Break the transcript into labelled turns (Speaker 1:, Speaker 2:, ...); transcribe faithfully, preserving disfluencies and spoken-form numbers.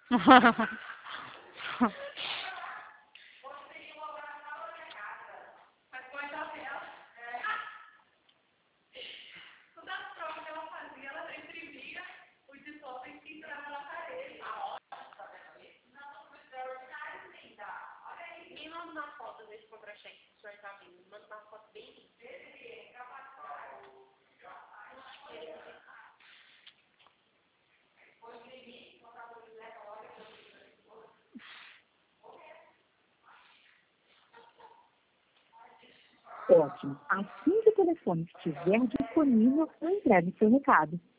Speaker 1: Me manda uma foto desse contra-cheque que o senhor está vindo. Me manda uma foto bem linda.
Speaker 2: Ótimo. Assim que o telefone estiver disponível, eu entrego seu recado.